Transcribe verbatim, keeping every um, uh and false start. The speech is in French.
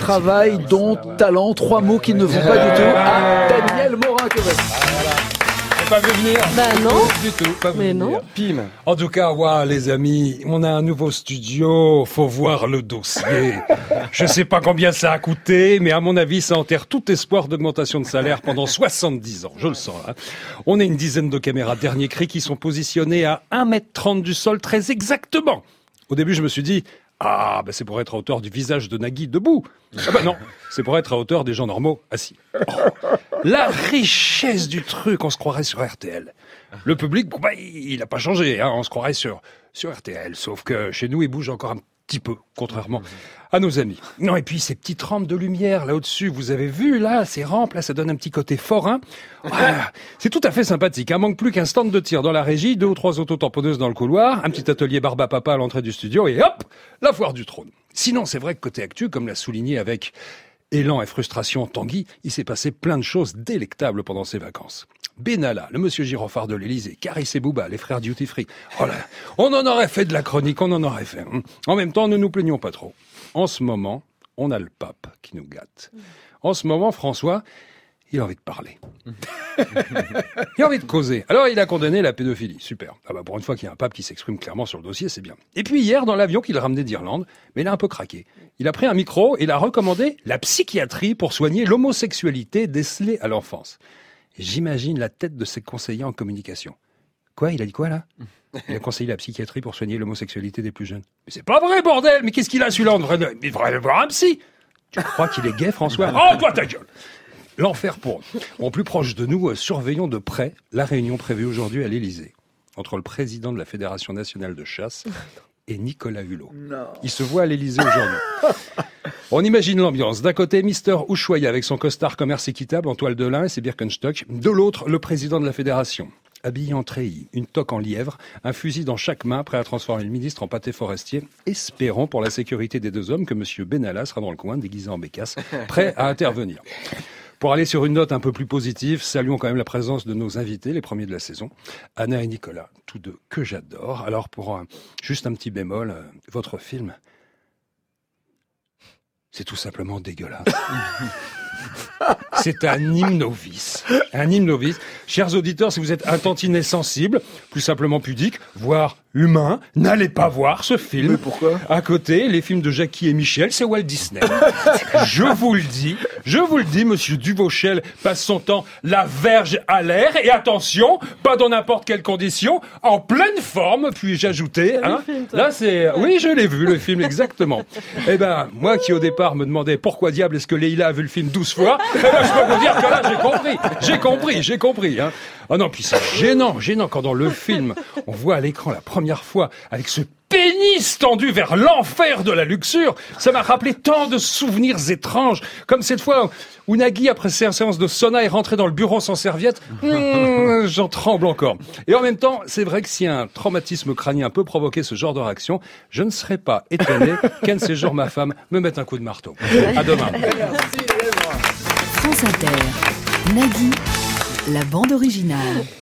travail, don, talent, trois mots qui ne vont pas du tout à Daniel Morin-Québec. Pas vu venir. Bah non. Du tout, pas vu Mais venir. non. Pim. En tout cas, ouais, les amis, on a un nouveau studio, faut voir le dossier. Je sais pas combien ça a coûté, mais à mon avis, ça enterre tout espoir d'augmentation de salaire pendant soixante-dix ans. Je le sens, là. On a une dizaine de caméras dernier cri qui sont positionnées à un mètre trente du sol, très exactement. Au début, je me suis dit, ah, bah c'est pour être à hauteur du visage de Nagui debout. Ah bah non, c'est pour être à hauteur des gens normaux assis. Oh. La richesse du truc, on se croirait sur R T L. Le public, bah, il n'a pas changé, hein, on se croirait sur, sur R T L. Sauf que chez nous, il bouge encore un petit peu, contrairement à nos amis. Non, et puis ces petites rampes de lumière là au-dessus, vous avez vu là, ces rampes là, ça donne un petit côté forain. Voilà. C'est tout à fait sympathique. Il manque plus qu'un stand de tir dans la régie, deux ou trois autotamponneuses dans le couloir, un petit atelier barbe à papa à l'entrée du studio et hop, la foire du trône. Sinon, c'est vrai que côté actu, comme l'a souligné avec élan et frustration Tanguy, il s'est passé plein de choses délectables pendant ses vacances. Benalla, le monsieur gyrophare de l'Élysée, Caris et Bouba, les frères Duty Free. Oh là, on en aurait fait de la chronique, on en aurait fait. En même temps, ne nous plaignons pas trop. En ce moment, on a le pape qui nous gâte. En ce moment, François, il a envie de parler. Il a envie de causer. Alors, il a condamné la pédophilie. Super. Ah bah, pour une fois qu'il y a un pape qui s'exprime clairement sur le dossier, c'est bien. Et puis hier, dans l'avion qu'il ramenait d'Irlande, mais il a un peu craqué. Il a pris un micro et il a recommandé la psychiatrie pour soigner l'homosexualité décelée à l'enfance. Et j'imagine la tête de ses conseillers en communication. Quoi? Il a dit quoi, là? Il a conseillé la psychiatrie pour soigner l'homosexualité des plus jeunes. Mais c'est pas vrai, bordel! Mais qu'est-ce qu'il a, celui-là? Il devrait aller voir un psy! Tu crois qu'il est gay, François? Oh, toi, ta gueule! L'enfer pour eux. Bon, plus proche de nous, surveillons de près la réunion prévue aujourd'hui à l'Élysée entre le président de la Fédération nationale de chasse et Nicolas Hulot. Non. Il se voit à l'Élysée aujourd'hui. On imagine l'ambiance. D'un côté, Mister Ushuaïa avec son costard commerce équitable en toile de lin et ses Birkenstock. De l'autre, le président de la Fédération. Habillé en treillis, une toque en lièvre, un fusil dans chaque main, prêt à transformer le ministre en pâté forestier. Espérons pour la sécurité des deux hommes que Monsieur Benalla sera dans le coin, déguisé en bécasse, prêt à intervenir. Pour aller sur une note un peu plus positive, saluons quand même la présence de nos invités, les premiers de la saison, Anna et Nicolas, tous deux que j'adore. Alors pour un, juste un petit bémol, euh, votre film, c'est tout simplement dégueulasse. C'est un hymne au vice. Un hymne au vice. Chers auditeurs, si vous êtes un tantinet sensible, plus simplement pudique, voire humain, n'allez pas voir ce film. Mais pourquoi? À côté, les films de Jackie et Michel, c'est Walt Disney. Je vous le dis, je vous le dis, monsieur Duvauchel passe son temps la verge à l'air, et attention, pas dans n'importe quelle condition, en pleine forme, puis-je ajouter, hein. Film, Là, c'est, oui, je l'ai vu, le film, exactement. Eh ben, moi qui au départ me demandais pourquoi diable est-ce que Leïla a vu le film douze fois, eh ben, je peux vous dire que là, j'ai compris, j'ai compris, j'ai compris, hein. Ah non, puis c'est gênant, gênant quand dans le film, on voit à l'écran la première fois avec ce pénis tendu vers l'enfer de la luxure. Ça m'a rappelé tant de souvenirs étranges, comme cette fois où Nagui, après sa séance de sauna, est rentré dans le bureau sans serviette. Mmh, j'en tremble encore. Et en même temps, c'est vrai que si un traumatisme crânien peut provoquer ce genre de réaction, je ne serais pas étonné qu'un de ces jours, ma femme me mette un coup de marteau. À demain. France Inter, Nagui, la bande originale.